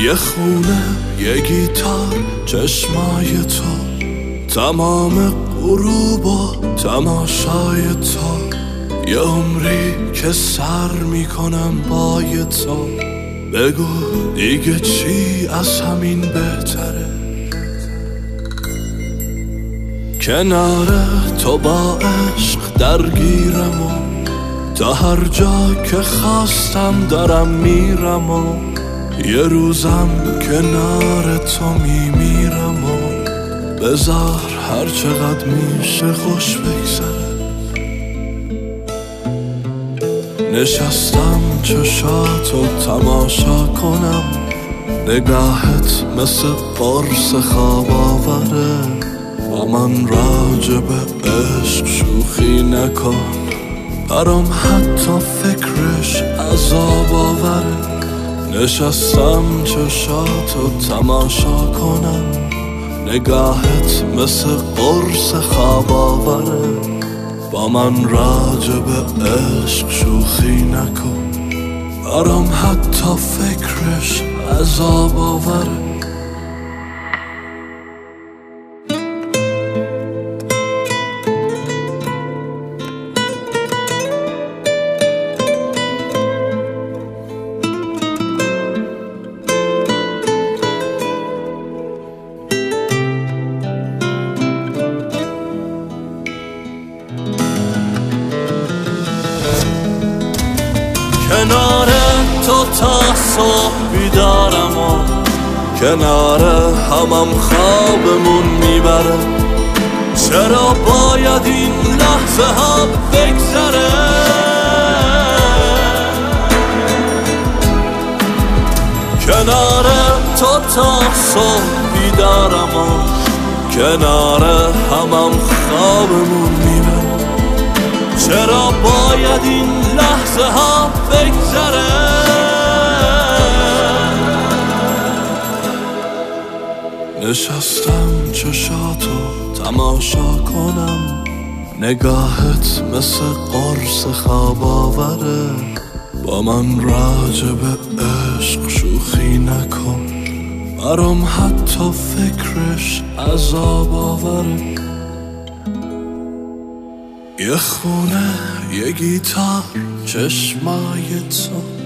یه خونه، یه گیتار، چشمای تو، تمام غروب و تماشای تو، یه عمری که سر میکنم با تو. بگو دیگه چی از همین بهتره؟ کنار تو با عشق درگیرم و تا هر جا که خواستم دارم میرم و یه روزم کنار تو میمیرم و بذار هر چقدر میشه خوش بگذره. نشستم چشاتو تماشا کنم، نگاهت مثل قرص خواب آوره. با من راجع به عشق شوخی نکن، برام حتی فکرش عذاب آوره. نشستم چشاتو تماشا کنم، نگاهت مثل قرص خواب آوره. با من راجع به عشق شوخی نکن، برام حتی فکرش عذاب آوره. کنار تو تا صبح بیدارم و کنار همم خوابمون میبره. چرا باید این لحظه ها بگذره؟ کنار تو تا صبح بیدارم و کنار همم خوابمون میبره. چرا باید این لحظه ها بگذره؟ نشستم چشاتو تماشا کنم، نگاهت مثل قرص خواب آوره. با من راجع به عشق شوخی نکن، برام حتی فکرش عذاب آوره. یه خونه، یه گیتار، چشمای تو،